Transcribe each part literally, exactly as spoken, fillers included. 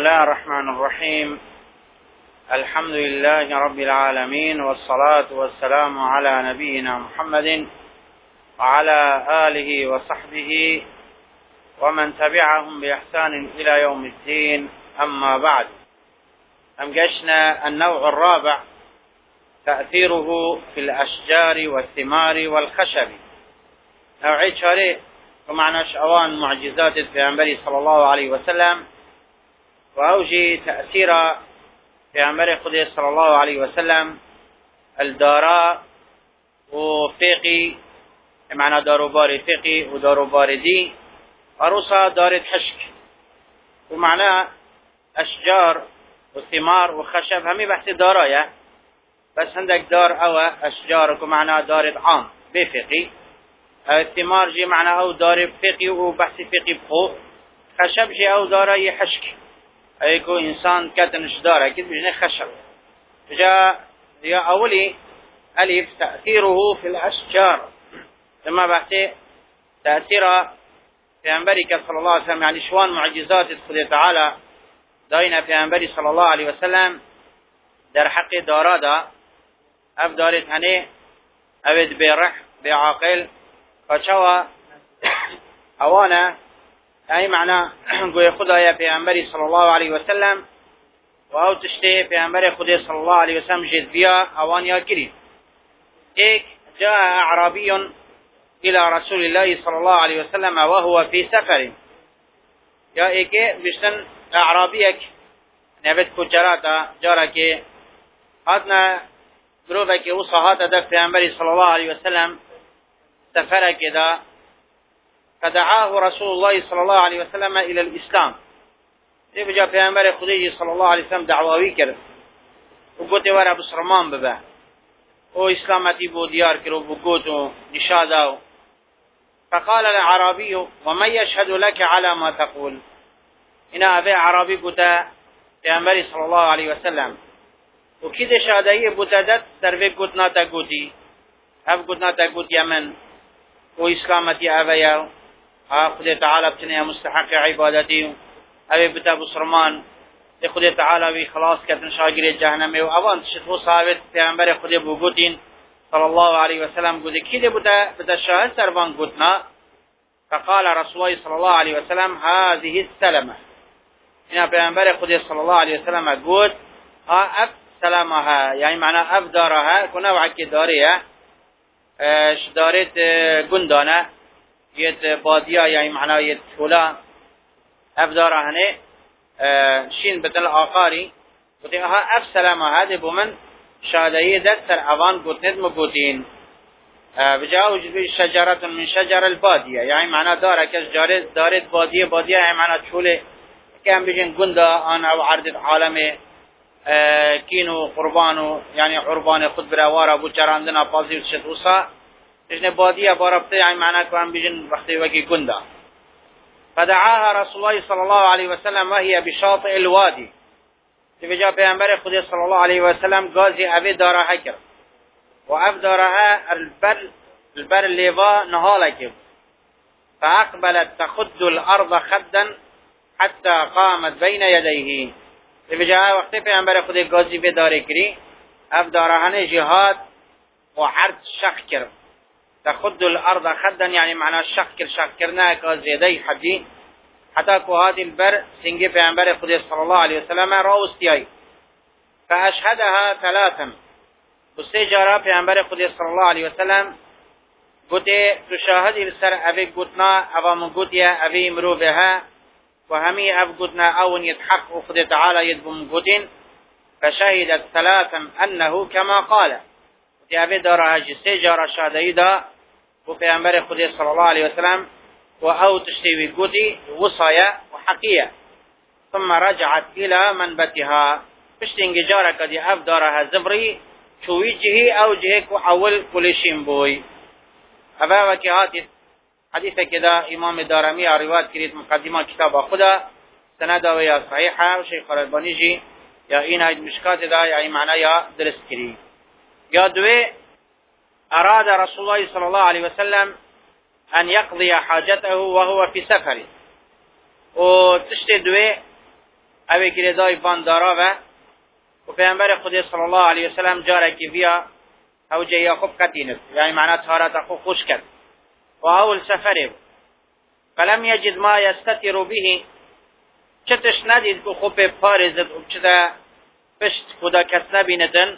الله الرحمن الرحيم. الحمد لله رب العالمين، والصلاة والسلام على نبينا محمد وعلى آله وصحبه ومن تبعهم بإحسان إلى يوم الدين. أما بعد، أمجشنا النوع الرابع، تأثيره في الأشجار والثمار والخشب. نوعي شاري ومعناش أوان معجزات البيغمبر صلى الله عليه وسلم، وأوجي تأثير بيغمبر خده صلى الله عليه وسلم الداراء وفقي، معنى دارو باري فقي ودارو باردي، وروسا دارت حشك، ومعنى أشجار وثمار وخشب همي بحث دارايا، بس عندك دار أو أشجار ومعنى دارت عام بفقي، الثمار جي معنى أو دار فقي وبحث فقي بخو، خشب جي أو دارا يحشك، أيكو إنسان كتنش دارا كده بجنه خشب. جاء يا أولي ألف تأثيره في الأشجار، ثم بحث تأثير في أنبريك صلى الله عليه وسلم، يعني شوان معجزات الله تعالى داينا في أنبري صلى الله عليه وسلم در حق دارا دا أف دارت هنه أبد برح بعاقل فشوى أوانا أي معنى قوي خدايا في أنبري صلى الله عليه وسلم، وأو تشتي في أنبري خدايا صلى الله عليه وسلم جد بيا أوان ياكري. إيك جاء أعرابي إلى رسول الله صلى الله عليه وسلم وهو في سفر. يا إيك بشتن أعرابيك نبت كجراتا جارك هاتنا دروبك وصهات دك في أنبري صلى الله عليه وسلم سفرك دا، فدعاه رسول الله صلى الله عليه وسلم إلى الإسلام. يبجى في أنبري خديجي صلى الله عليه وسلم دعواوي كرد، وقلت ورا بسرمان ببه او إسلامتي بو ديار كرو بقوتو نشاداو. فقال العربي: ومن يشهد لك على ما تقول؟ إنا أبي عربي قلت في أنبري صلى الله عليه وسلم، وكده شهدائي بتدت سرفي قلتنا تقوتي أف قلتنا تقوت يمن وإسلامتي أبيا خد تعالى بتنيا مستحق عبادتي أبي بتا بسرمان خد تعالى بخلاص كتن شاقر جهنم وأوان تشتو صابت پیغمبر خد بوغوتين صلى الله عليه وسلم قد كده بتا بتا شاهد سربان قلتنا. فقال رسول الله صلى الله عليه وسلم: هذه السلامة. هنا پیغمبر خد صلى الله عليه وسلم قلت ها أف سلامها، يعني معنى أف دارها كنا وعكي داريها دارت گندانه یت بادیا، يعني معنى یت فلا افدار هنه شين بدل آقاري وتها اف سلامه هذه بمن شاديه دستر اوان قتند مقوتين بجاء وجد شجرة من شجر البادية، يعني معنى دارة كشجارة دارت بادية بادية، يعني معنى شوله كان بيجن گندا أنا أو عرض عالمه كينو قربانو، يعني قربان خود براوارا بو چراندنا پازی وشتوسا اجن بادیه باربته، يعني معنى كان بيجن وقتی وکی گندا. فدعاها رسول الله صلى الله عليه وسلم وهي بشاطئ الوادي. تبجا پیغمبر خدا صلى الله عليه وسلم غازي ابي دارها كر، واف دارها البر البر ليفا نهالك، فاقبلت تخد الارض خدا حتى قامت بين يديه. تبجا وقتی پیغمبر خدا غازي به داره کری اف دارها نه جهاد وعرض شخكر، تخد الارض خدا يعني معنى شخكر شخكرنا كزيدي حدي حتى كهاد البر سنجي پیغمبر خدا صلى الله عليه وسلم راوستياي. فاشهدها ثلاثا، بسجارة پیغمبر خدا صلى الله عليه وسلم قلت تشاهد السر ابي قلتنا ابا من قلتيا ابي مروبها وهمي أف قلتنا أون يتحق خد تعالى يدبم قلتين. فشهدت ثلاثا أنه كما قال، وتأبي دارها جسي جارة شهدائي دا وفي أنبر خد صلى الله عليه وسلم وأو تشتوي قلتي وصايا وحقية. ثم رجعت إلى منبتها، فشتنج جارة قد أف دارها زبري شوي جهي أو جهك وحول كل شيء بوي. أبا وكيهاتي حديث كده امام دارمی روایت کرد مقدمه کتاب خدا، سند او یا صحیحه و شیخ الالبانی جی یا این هید مشکات دا یا این معنی یا درست کری. یا دوی اراد رسول الله صلی الله علیه وسلم ان يقضي حاجته وهو في سفر، و تشت دوی اوی گریدای وان دارا و و پیامبر خدا صلی الله علیه و سلم جاره کی بیا او جیا خوب کتینه یعنی معنی طهارت خوب خوش کرد و اول سفره فلم یجد ما یستتر به چتش ندید که خوب پارزد و چه پشت خدا کس نبیندن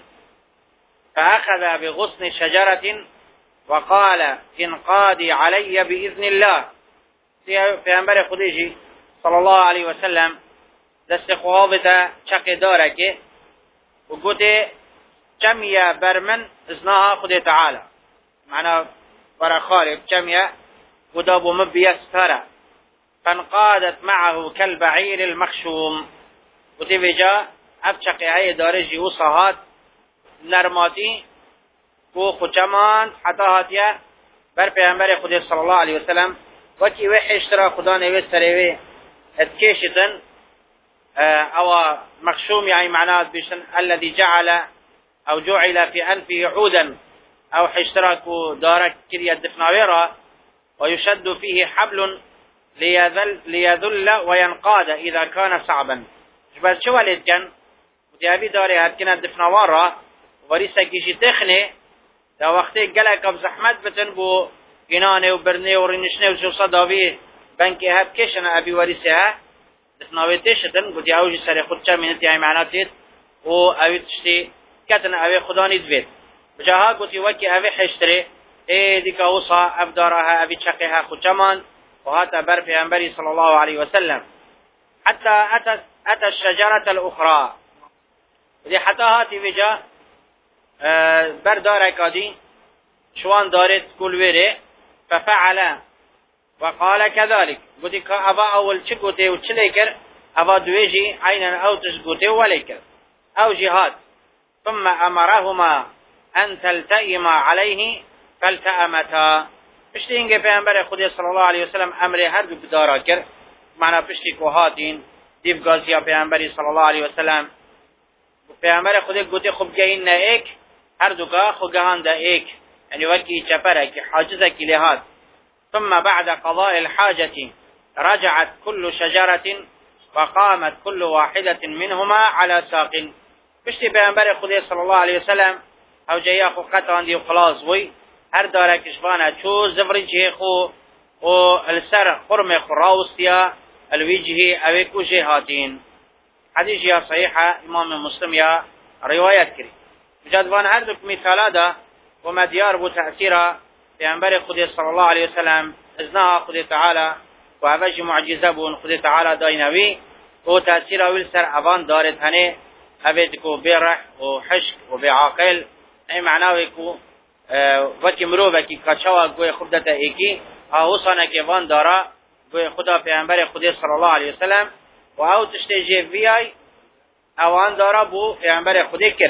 فاخذ بغصن شجرة وقال انقادي علي بإذن الله پیامبر خدا جی صلی الله علیه و سلم دست خوابتا چک داره که و گوته جمعیه برمن ازناها خدا تعالی معنی برا خالب جمعیه ودابو مبیستره فانقادت معه كالبعير المخشوم گوته ویجا اب چقه های داره جی و صحات نرماتی و خوچمان حتی هاتیه بر پیامبر خدا صلی الله علیه و سلم وكي وحش ترى خدا نويت سريوي اتكيشتن او مخشوم يعني معناه بيشن الذي جعل او جعل في انفه عودا او حشتراك دارك كريا دفناويرا ويشد فيه حبل ليذل, ليذل وينقاد اذا كان صعبا بس شو ولد كان وديابي داري هاتكنا دفناوارا وريسا كيشي تخني دا وقتي قلق بزحمت بتن بو اینانه و برنه و رینشنه و جوصا داوی بنکه هب کشن ابی وریسه ها دفناوی تشتن گوتی اوجی سر خود چه منتی های معناتید و اوی تشتی کتن اوی خدا نید بید بجاها گوتی وکی اوی حشتره ای دیکا وصا افدارها اوی چقه ها خود چمان و هاتا بر پیانبری صلی الله علیه وسلم حتی اتت اتى الشجرة الاخرى ودي حتى هاتي وجا بر دارك ادي شوان دارت كل ويره ففعل وقال كذلك قلت ابا اول چه گوته و چه لیکر ابا دویجی عینا او تش گوته و لیکر او جهاد ثم امرهما ان تلتئما عليه فالتأمتا پشتی اینگه پیامبر خدا صلی الله علیه وسلم امر هر دو بدارا کرد معنا پشتی کوهاتین دیو گازیا پیامبری صلی الله علیه وسلم پیامبر خدا گوته خوب گین نه ایک هر دو گاه خو گهان ده ایک يعني وكي شفرك حاجزك لهذا ثم بعد قضاء الحاجة رجعت كل شجرة وقامت كل واحدة منهما على ساق بشتي بيانبر خدي صلى الله عليه وسلم او جايا خو قطعان دي وخلاص وي هر دارك اشبانا چو زفر جيخو و السر خرم خراوستيا الوجه اويكو جهاتين حديث يا صحيحة امام مسلم يا روايات كري جادوان هر دو مثالا دا وما ديار بو تأثيرا پیامبر خدا صلی الله علیه وسلم ازنها خدا تعالی و اوج معجزه بون خدا تعالی داینوی و تأثیرا ویل سر اوان دارت هنه اوید کو برح و حشک و بعاقل ای معناوی کو وکی مروبه کی کچوا گوی خودتا ایکی آهوسانه که وان دارا گوی خدا پیامبر خدا صلی الله علیه وسلم و او تشتی جیویای اوان دارا بو پیامبر خدا کرد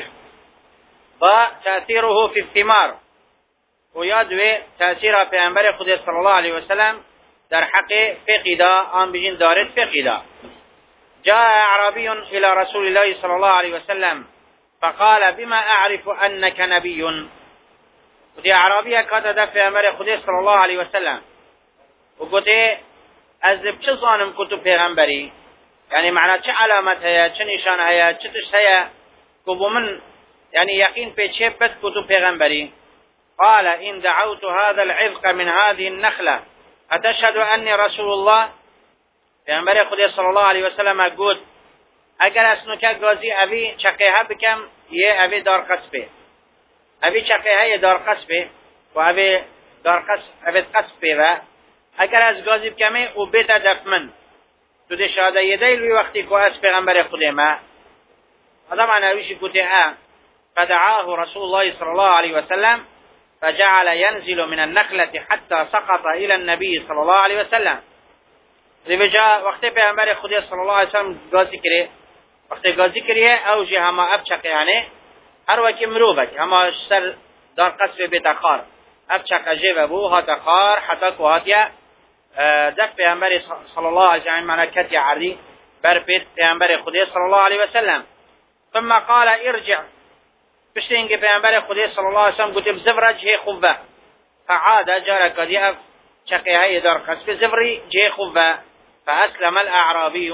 با تأثیره فی الثمار و یادوی تأثیر پیامبر خدا صلی الله علیه وسلم در حق فقیدا آن بجین دارد فقیدا جاء اعرابی الى رسول الله صلی الله علیه وسلم فقال بما اعرف انك نبی و دی اعرابی کاتا دا پیامبر خدا صلی الله علیه وسلم و گوته از چه زانم کتو پیغمبری یعنی معنی چه علامت هیا چه نشان هیا چه تشت هیا کبو من يعني يقين بيتشي بس كتب پیغمبري قال إن دعوت هذا العذق من هذه النخلة أتشهد أني رسول الله پیغمبر خدا صلى الله عليه وسلم قد اگر اسنوكا قاضي أبي شقيها بكم يه أبي دار قصبه أبي شقيها يه دار قصبه وأبي دار قصب أبي قصبه و اگر از قاضي بكمه وبيت دفمن تو دي شهاده يدي لوي وقتي كو أس پیغمبر خدا ما هذا معنى ويشي كتها فدعاه رسول الله صلى الله عليه وسلم فجعل ينزل من النخلة حتى سقط إلى النبي صلى الله عليه وسلم لبجاء وقت پیغمبر خدا صلى الله عليه وسلم غازی کرے وقت غازی کرے او جه هما اب چقه یعنی هر وکی مروبک هما سر دار قصف بتخار اب چقه جه بو ها تخار حتی کو هاتیا دف پیغمبر صلى الله عليه وسلم معنی کتی عری بر پیغمبر خدا صلى الله عليه وسلم ثم قال ارجع بشتين که پیامبر خدا صلی الله علیه و سلم گفت بزفر جه خوبه فعاد جرى قديف شقيها دار قصف زفري جه خوبه فاسلم الاعرابي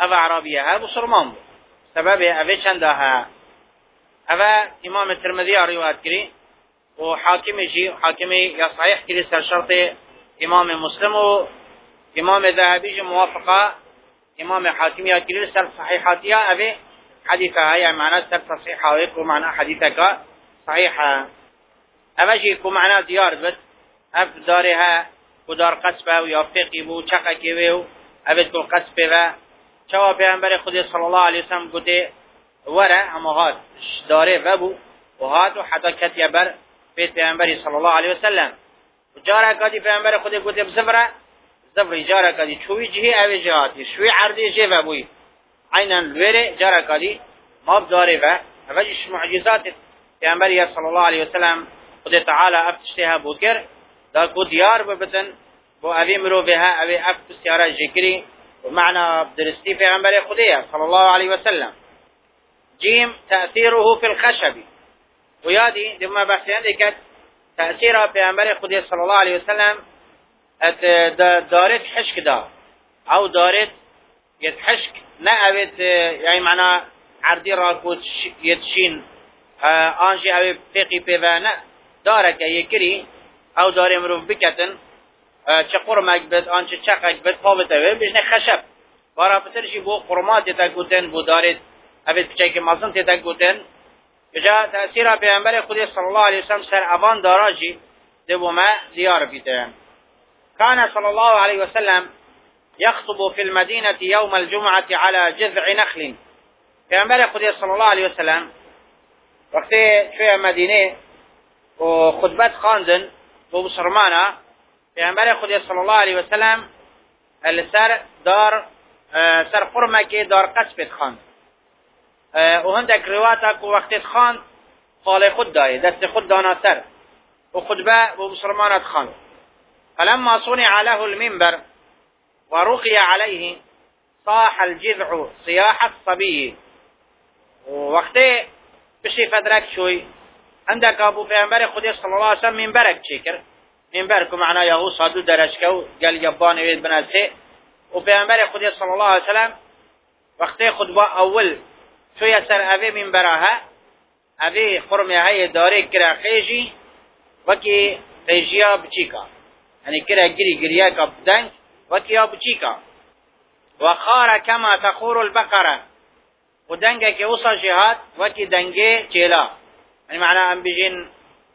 او عربیه ها بسرمان بود سبب اوه چنده ها اوه امام الترمذي روایت کری و حاکمی جی حاکمی یا صحیح کری سر شرط امام مسلم و امام ذهبی جی موافقه امام حاکمی یا کری سر صحیحاتیا اوه حدیثه ها يعني معنى سر تصحيحه ويكو معنى حديثك صحيحه اوه جی کو معنى زیار بد اف دارها و دار قصبه و یا فقی بو چقه که و اوه کل قصبه و چوا پیغمبر خود صلی الله علیه وسلم گوته وره همه هات داره و بو و هات و حتی کتیه بر پیت پیغمبر صلی الله علیه وسلم و جاره کدی پیغمبر خود گوته بزفره زفره جاره کدی چوی جهی اوه جهاتی شوی عرضی جه و بوی عینا الویره جاره کدی ماب داره و اوه جش معجزات پیغمبر صلی الله علیه وسلم خود تعالی افتشتها بوکر دا کو دیار ببتن بو اوی مروفها اوی اف بسیاره جکری ومعنى بدرستي في غنبري خديه صلى الله عليه وسلم. جيم تأثيره في الخشب ويادي دم بحثي عندك تأثيره في غنبري خديه صلى الله عليه وسلم دارت حشك دا او دارت يتحشك نأبت يعني معنى عردي راكو يتشين آنجي او فقي بيبانا دارك يكري او داري مروف بكتن چه قرمک بد آنچه چقک بد پابته و بجنه خشب بارا بترشی بو قرمات تا گوتن بو دارد اوید بچه که مازن تا گوتن بجا تأثیر پیغمبر خودی صلی الله علیه وسلم سر اوان داراجی دبو ما دیار بیتن كان صلى الله عليه وسلم يخطب في المدينة يوم الجمعة على جذع نخل پیغمبر خودی صلی الله علیه وسلم وقتی شوی مدینه و خطبت خواندن بو بسرمانه پیغمبر خدا صلی الله علیه و سلم سر دار سر قرمه که دار قصبت خواند و هندک روایت کو وقت خواند خال خود دای دست خود دانا سر و خطبه و مسلمانات خواند فلما صنع له المنبر ورقي عليه صاح الجذع صياح الصبي وقت بشي فدرك شوي عندك ابو پیغمبر خدا صلی الله علیه و سلم منبرک چیکر منبر کو معنا یهو صادو درشکو گل یبان وید بناسه و پیغمبر خدا صلی الله علیه وسلم وقت خطبه اول شوی سر اوی منبرها اوی خرمه های داره کرا خیجی وکی خیجیا بچیکا یعنی کرا گری گریا کا بدنگ وکی یا بچیکا وخار کما تخور البقره و دنگه که وصا جهات وکی دنگه چیلا یعنی معنا ام بجین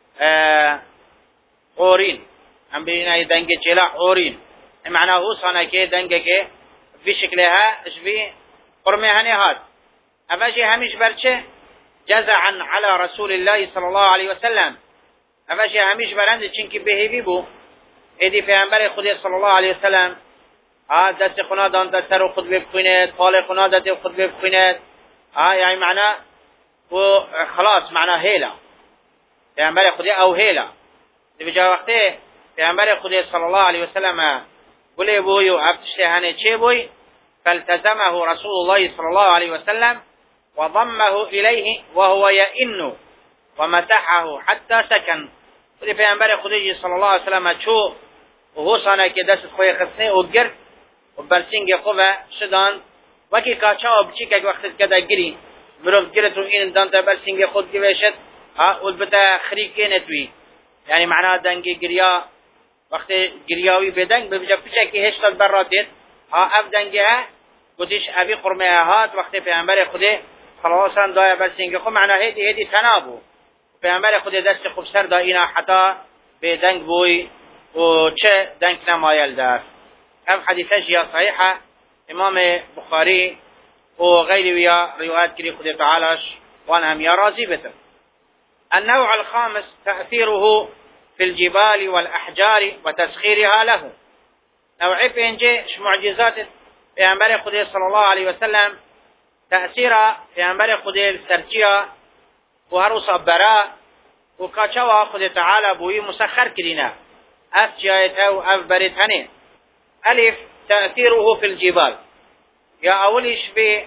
اورين هم بينا دنگه چلا اورين معناه هو صانه که دنگه که في شكلها اشبي قرمه هنهات افاجي هميش برچه جزعا على رسول الله صلى الله عليه وسلم افاجي هميش برند چنکی بهیوی بو ایدی پیغمبر خدا صلی الله علیه وسلم ها دست خنا دان دست رو خطبه بخویند طال خنا دست خطبه بخویند ها يعني معناه و خلاص معناه هيلا پیغمبر خدا او هيلا بجا وقتی پیغمبر خدا صلی الله علیه وسلم بولی بوی و افتشته هنه چه بوی فالتزمه رسول الله صلی الله علیه وسلم وضمه الیه وهو يئن ومسحه حتى سكن بولی پیغمبر خدا صلی الله علیه وسلم چو و هو سانه که دست خوی خسنه و گرد و برسینگ خوبه شدان وکی کاچا و بچی که وقتی کده گری مروف گرد و این دانتا برسینگ خود گوشد و البته خریکه نتوی يعني معناه دنگی گریا وقت گریاوی بدنگ ببجا پیچه که هشتاد براتید ها اف دنگی ها گوتیش ابی قرمه هات وقت پیغمبر خدا صلی الله علیه وسلم دایا برسینگ خو معناه هدی هدی تنابو پیغمبر خدا دست خوب سر داینا حتی بدنگ بوی و چه دنگ نمایل دار اف حدیثه جیا صحیحه امام بخاری و غیری ویا روایت کری خدا تعالیش وانا هم یا راضی بتر. النوع الخامس تأثيره في الجبال والأحجار وتسخيرها له. نوعي بينجي معجزات پیغمبر خدا صلی الله علیه وسلم تأثیر پیغمبر خدا سرچیا و هر صبرا و کاچوا خدا تعالی بوی مسخر کرینه اف جایت او اف برتنه. الف تأثيره في الجبال يا اولش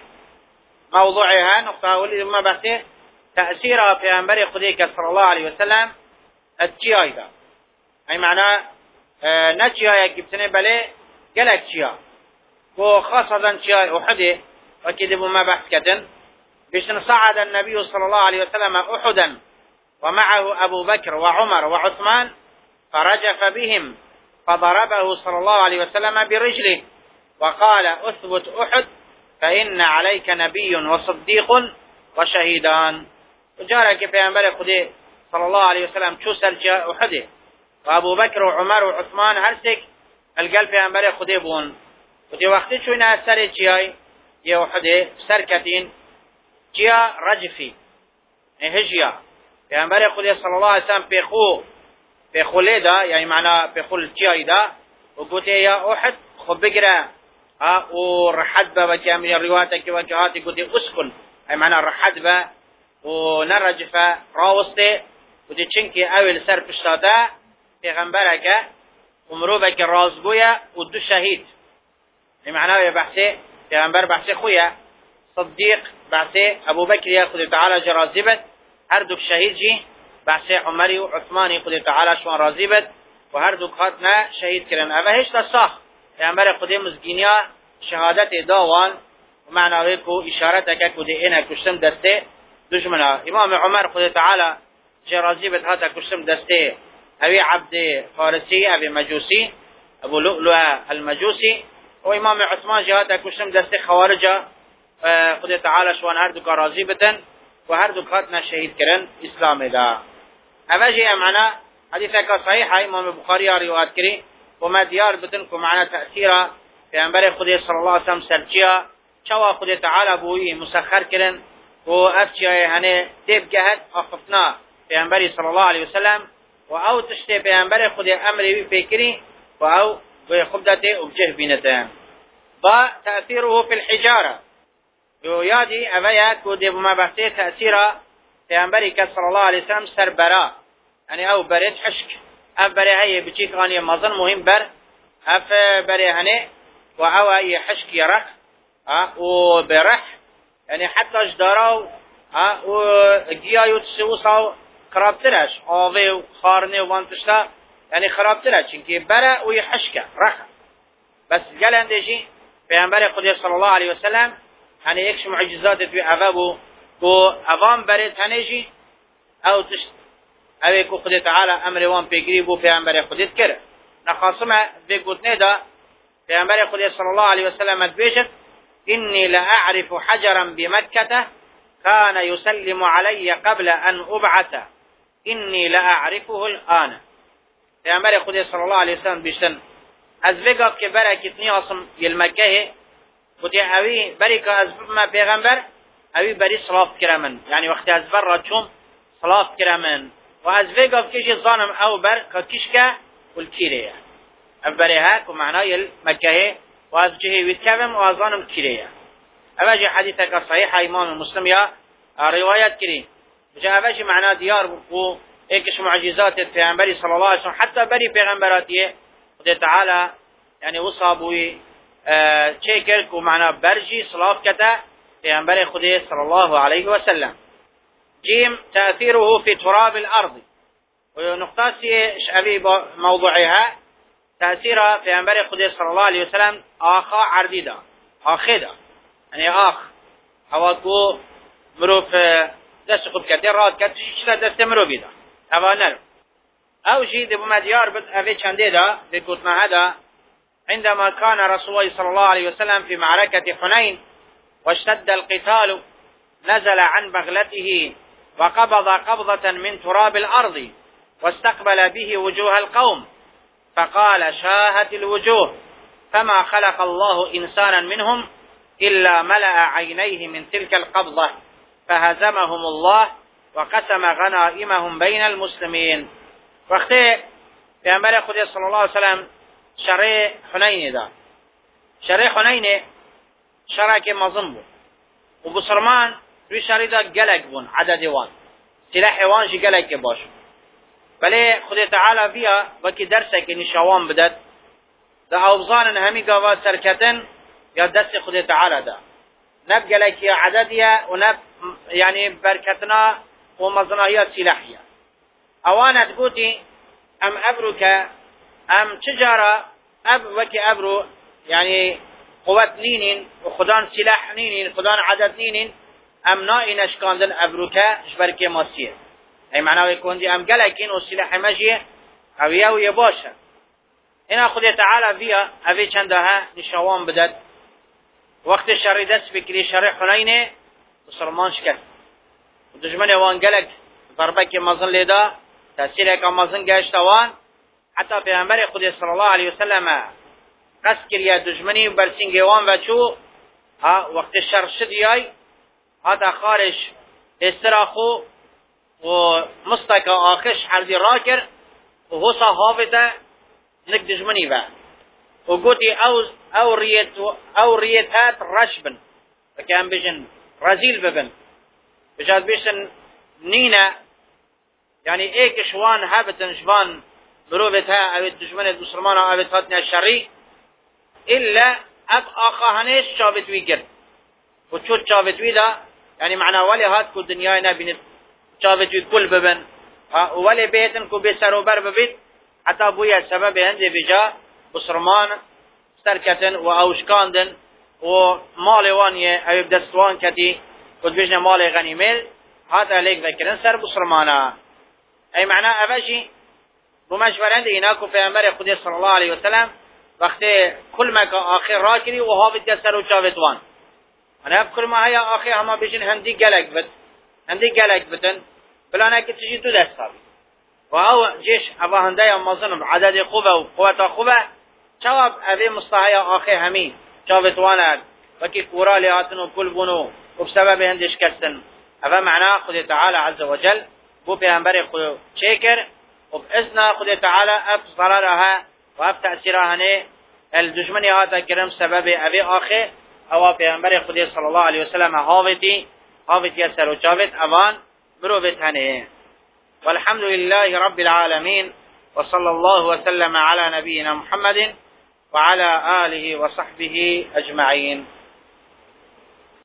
بموضوعها نقطه اولي ما بحثه تأثير پیغمبر خدا صلی الله علیه وسلم اتچیای دا ای معنی نه چیای گبتنه بله گلک چیا و خاصتا چیای احده وكذب ما بحث كتن بشن صعد النبي صلى الله عليه وسلم أحدا ومعه أبو بكر وعمر وعثمان فرجف بهم فضربه صلى الله عليه وسلم برجله وقال أثبت أحد فإن عليك نبي وصديق وشهيدان. وجارك في أنبال خده صلى الله عليه وسلم شو سرجاء أحده وأبو بكر وعمر وعثمان هرسك القلب في أنبال خده بون ودي وقت شونا سر جياي يا أحده سركتين جيا رجفي هجيا في أنبال خده صلى الله عليه وسلم بيخو بيخو ليدا يعني معنى بيخو الجياي دا وقلت يا أحد خب بقرأ ها ورحد با بكامل الروايات وجهاتي قلت اسكن اي معنى رحد با ونرجف راوسته قلت چنكي اول سر پشتاده پیغمبرك ومروبك رازقويا ودو شهيد اي معنى بحثي پیغمبر بحثي خويا صديق بحثي ابو بكر ياخذ تعالى جرازبت هر دوك شهيد جي بحثي عمري وعثماني ياخذ تعالى شوان رازبت وهر دوك خاتنا شهيد كرن اوه هش تصاخ پیغمبر خودی مزگینیا شهادت داوان ومعنى ويكو اشارتك كودي انا كشتم دسته دشمنا امام عمر خود تعالى جرازي بهذا كشتم دسته ابي عبد فارسي ابي مجوسي ابو لؤلؤ المجوسي وامام عثمان جهاد كشتم دسته خوارجه خود تعالى شوان هر دو راضي بتن وهر دو خاتنا شهيد كرن اسلام دا اواجي معنا حديثك صحيح امام البخاري روایت کری وما ديار بتنكم معنا تأثيرا في أنبار خدي صلى الله عليه وسلم سرجيا شوا خدي تعالى بوي مسخر كرن وأفجيا هني تيب جهد أخفنا في أنبار صلى الله عليه وسلم وأو تشتي في أنبار خدي أمري بفكري وأو بخبدته وبجه بينته با تأثيره في الحجارة يادي أبيات كودي بما بحثي تأثيرا في أنبار صلى الله عليه وسلم سربرا يعني أو بريد حشك اف بره هی بچی کانی مزن مهم بر اف بره هنه و او ای حشک يرق و برح يعني حتى جدارو و گیایو تسوساو خرابترش آوه و خارنه و وانتشتا يعني خرابترش چنکه بره و حشک رخ بس گلنده جی پیامبر خدا صلی الله علیه وسلم يعني يكش معجزات في عذابه و اوام بره تنجی او تشت اوه کو خدا تعالی امر وان پیگری بو پیامبر خودت کرد نخاصمه به گوتنه دا پیامبر خدا صلی الله علیه وسلم بیشت إني لأعرف حجرا بمكة كان يسلم علي قبل أن أبعث إني لأعرفه الآن پیامبر خدا صلی الله علیه وسلم بیشتن از وقت که برای کتنی آسم یل مکه بودی اوی بری که از ما پیغمبر اوی بری صلاف کرمن یعنی وقتی از بر را چون صلاف کرمن و از وقت که ظانم او بر که کشکه والکیره ابری ها که معنای مکه و از جهه ویدکوم و از ظانم کیره اوجه حدیثه که صحیح امام مسلم یا روایت کری بجا اوجه معنا دیار و ایکش معجزات پیغمبری صلی الله علیه وسلم حتی بری پیغمبراتیه خدا تعالی يعني وصابوي اه چه کرد و معنا برجي صلاف کتا پیغمبر خدا صلی الله علیه وسلم. جيم تأثيره في تراب الأرض ونقطة شعبي موضوعها تأثير پیغمبر خدا صلی الله علیه وسلم آخا عردیدا آخدا يعني آخ هواكو مروف دست خود کتی راد کتی چلا دست مرو بیدا هوا نرو او جيد بما ديار بد أفي چنده دا بكتنا هذا عندما كان رسول الله صلى الله عليه وسلم في معركة حنين واشتد القتال نزل عن بغلته وقبض قبضة من تراب الأرض واستقبل به وجوه القوم فقال شاهت الوجوه فما خلق الله إنسانا منهم إلا ملأ عينيه من تلك القبضة فهزمهم الله وقسم غنائمهم بين المسلمين. وقتی پیامبر خدا صلی الله علیه وسلم شرع حنین دا شرع حنین شرع که مظلم بود و بسرمان روی شرع دا گلک بون عدد وان سلاح وان جی گلک باش ولی خدا تعالی بیا وکی درسه که نشوان بدد دا اوزان همی گاوا سرکتن یا دست خدا تعالی دا نب گلکی عددیه و نب یعنی برکتنا و مزناهیات سلاحیه اوانت قوتي ام ابروك ام تجارة اب وكي ابرو يعني قوت نینین و خدان سلاح نینین خدان عدد نینین ام نائی نشکاندن ابروکه جبرکه ماسیه ای معنی کندی ام گلکین و سلاح مجیه او یو یه باشه اینا خود تعالی بیا اوی چنده ها نشوان بدد وقت شر دست بکری شر حنینه بسرمان شکست و دجمن وان گلک ضربه که مزن لیدا تأثیر که مزن گشت وان حتی پیغمبر خود صلی الله علیه وسلم قصد کریا دجمنی برسینگ وان و چو ها وقت شر شدیای ها خارج استراخو و مستک آخش حرزی را کر و حسا حافظه نک دجمنی با و گوتی او او ریت او ریتات رشبن فکان بجن رزیل ببن بجاد بیشن نینا یعنی ایک شوان هبتن شوان مروبتها او دجمن مسلمان او هاتنا الشرعي الا اب آخاهنش شابتوی کرد و چود شابتوی دا یعنی معنا ولی هات کو دنیای نبینید شابتوی کل ببن ولی بیتن کو بسر و بر ببید حتی بویا سبب هنده بجا بسرمان سرکتن و اوشکاندن و مال وانیه او بدستوان کتی کد بجن مال غنیمل حتی لیک بکرن سر بسرمانا ای معنا اوشی بمشورند اینا کو پیغمبر خدا صلی الله علیه وسلم وقتی کل مکا آخر را کری و حافظ دستر و چاوتوان انا بکل ما هیا آخر هما بجن هندی گلک بد هندی گلک بدن بلانا که تجی دو دستابی و او جيش ابا هنده مظلم عدد خوبه و قوت خوبه جواب اوی مصطحی آخر همین چاوتواند وکی کورا لیاتن و کل بونو و بسبب هندش کستن اوه معنا خود تعالی عز وجل بو پیغمبر خود چیکر و بإذن خود تعالی اف ضررها و اف تأثیرها نه الدشمنی هاتا کرم سبب اوی آخر او پیغمبر خود صلی الله علیه وسلم حاوتی حاوتی سر و چاوت اوان مروبت هنه والحمد لله رب العالمين وصلى الله وسلم على نبينا محمد وعلى آله وصحبه أجمعين.